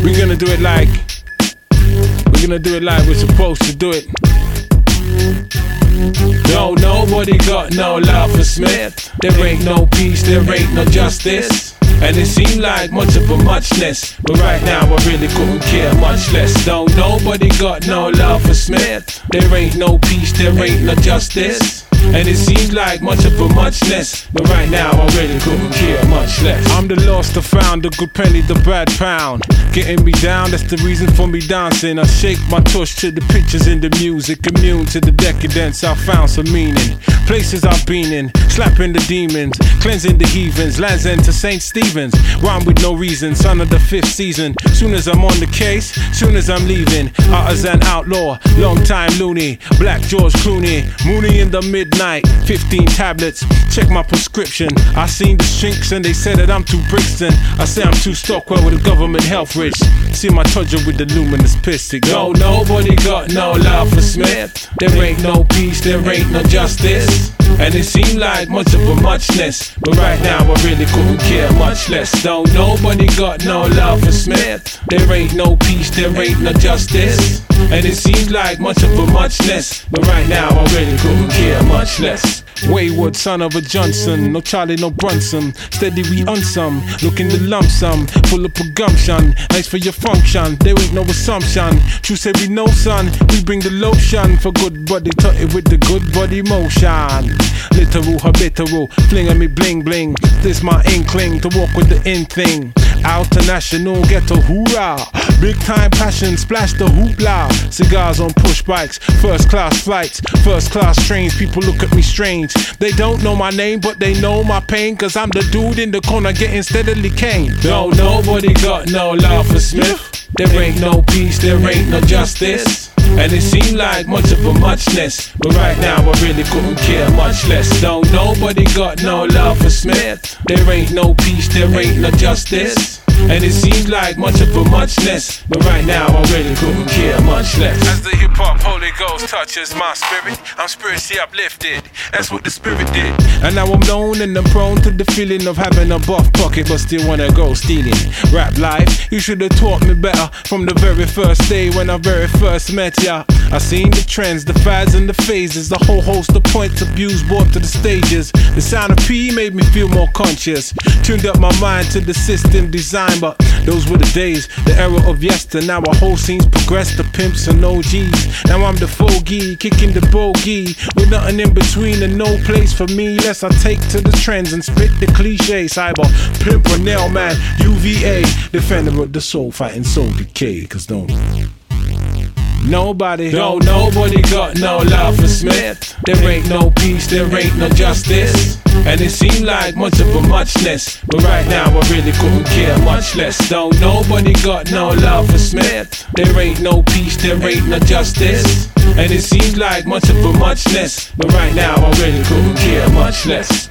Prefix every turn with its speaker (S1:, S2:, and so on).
S1: We're gonna do it like we're supposed to do it. No, nobody got no love for Smith. There ain't no peace, there ain't no justice. And it seemed like much of a muchness, but right now I really couldn't care much less. No, nobody got no love for Smith. There ain't no peace, there ain't no justice. And it seems like much of a muchness, but right now I really couldn't care much less. I'm the lost, the found, the good penny, the bad pound. Getting me down, that's the reason for me dancing. I shake my tush to the pictures in the music, immune to the decadence, I found some meaning. Places I've been in, slapping the demons, cleansing the heathens, lands end to St. Stephen's. Rhyme with no reason, son of the 5th season. Soon as I'm on the case, soon as I'm leaving. Artisan outlaw, long time loony, Black George Clooney, Mooney in the midnight, 15 tablets, check my prescription. I seen the shrinks and they said that I'm too Brixton. I say I'm too Stockwell with the government health rich. See my tudger with the luminous pistic. No, nobody got no love for Smith. There ain't no peace, there ain't no justice. And it seemed like much of a muchness, but right now I really couldn't care much less. No, nobody got no love for Smith. There ain't no peace, there ain't no justice. And it seems like much of a muchness, but right now I really couldn't care much less. Wayward son of a Johnson, no Charlie, no Brunson. Steady we on some, looking to lump sum, full of presumption. Nice for your function, there ain't no assumption. True say we know son, we bring the lotion for good body, tut it with the good body motion. Literal, habitual, flinging me bling bling. This my inkling to walk with the in thing. International ghetto hoorah, big time passion, splash the hoopla. Cigars on push bikes, first class flights, first class trains. People look at me strange. They don't know my name, but they know my pain. Cause I'm the dude in the corner getting steadily caned. No, nobody got no love for Smith. There ain't no peace, there ain't no justice. And it seemed like much of a muchness, but right now I really couldn't care much less. No, nobody got no love for Smith. There ain't no peace, there ain't no justice. And it seems like much of a muchness, but right now I really couldn't care much less. As the hip-hop Holy Ghost touches my spirit, I'm spiritually uplifted, that's what the spirit did. And now I'm known and I'm prone to the feeling of having a buff pocket but still wanna go stealing. Rap life, you should've taught me better from the very first day when I very first met ya. I seen the trends, the fads and the phases, a whole host of points of views brought to the stages. The sound of P made me feel more conscious, tuned up my mind to the system design. But those were the days, the era of yester. Now our whole scene's progressed to pimps and OGs. Now I'm the fogey, kicking the bogey, with nothing in between and no place for me. Less I take to the trends and spit the cliche. Cyber, pimp, or nail man, UVA, defender of the soul, fighting soul decay. Cause nobody got no love for Smith. There ain't no peace, there ain't no justice. And it seemed like much of a muchness, but right now I really couldn't care much less. No, nobody got no love for Smith. There ain't no peace, there ain't no justice. And it seems like much of a muchness, but right now I really couldn't care much less.